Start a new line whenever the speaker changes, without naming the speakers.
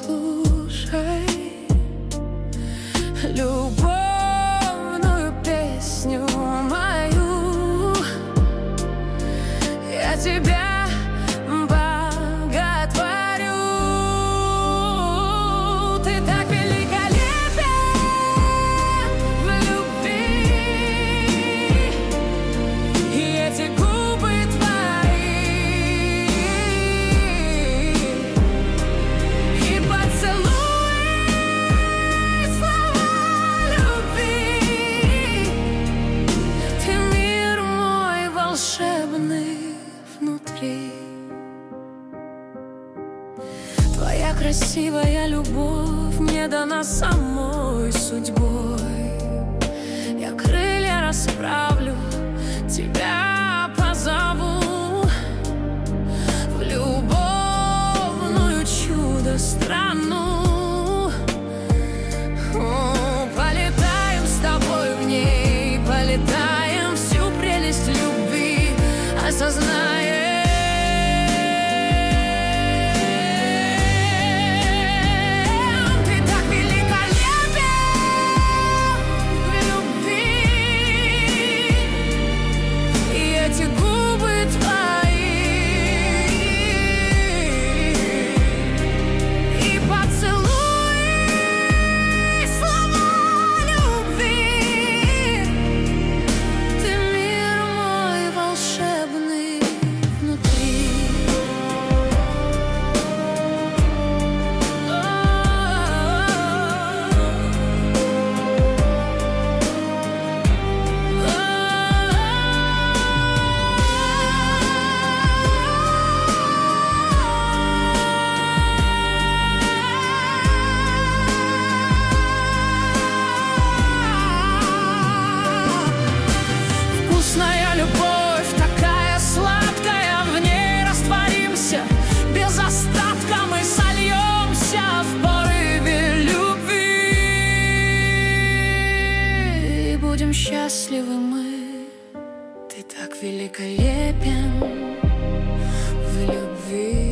послушай любовную песню мою. Я тебя боготворю. Ты так великолепен в любви, и эти губы твои, и поцелуй, слова любви. Ты мир мой волшебный внутри. Твоя красивая любовь мне дана самой судьбой. Я крылья расправлю, тебя позову в любовную чудо-страну. Полетаем с тобой в ней, полетаем всю прелесть любви, осознаем. Ты так великолепен в любви, и эти губы твои, и поцелуй, слова любви. Ты мир мой волшебный внутри. Вкусная любовь, такая сладкая, в ней растворимся, без остатка мы сольемся в порыве любви. И будем счастливы мы. Ты так великолепен в любви.